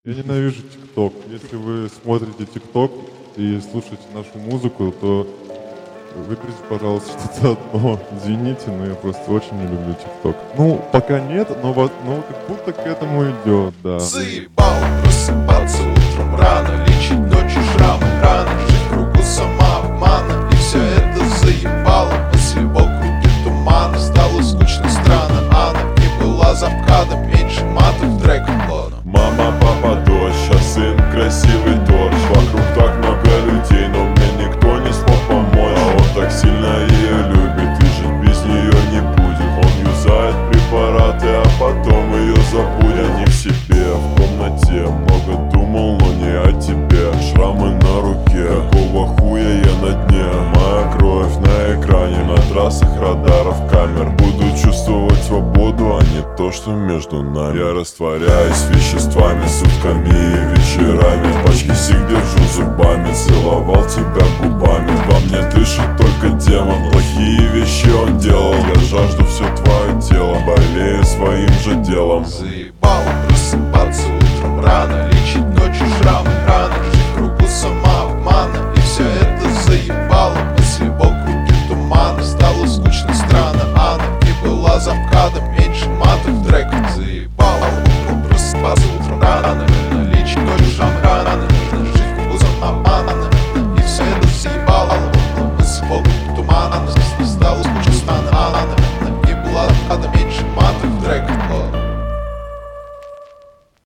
Я ненавижу ТикТок. Если вы смотрите ТикТок и слушаете нашу музыку, то выберите, пожалуйста, что-то одно. Извините, но я просто очень не люблю ТикТок. Ну, пока нет, но как будто к этому идет, да. Заебало просыпаться утром рано, лечить ночью шрамы, рано жить в кругу самообмана. И все это заебало, после вокруги тумана. Стало скучно, странно, Анна не была запкадом, меньше матов в треках плана. Мама, папа, дождь, а сын красивый торч. Вокруг так много людей, но мне никто не смог помочь. А он так сильно ее любит и жить без нее не будет. Он юзает препараты, а потом ее забудет. Не в себе, в комнате много думал, но не о тебе. Шрамы на руке, какого хуя я на дне? Моя кровь на экране, на трассах радаров камер. Буду чувствовать свободу, а не то, что между нами. Я растворяюсь веществами, сутками и вечерами. Пачки сик держу зубами, целовал тебя губами. Во мне дышит только демон, плохие вещи он делал. Я жажду все твое тело, болею своим же делом. Заебало просыпаться утром рано,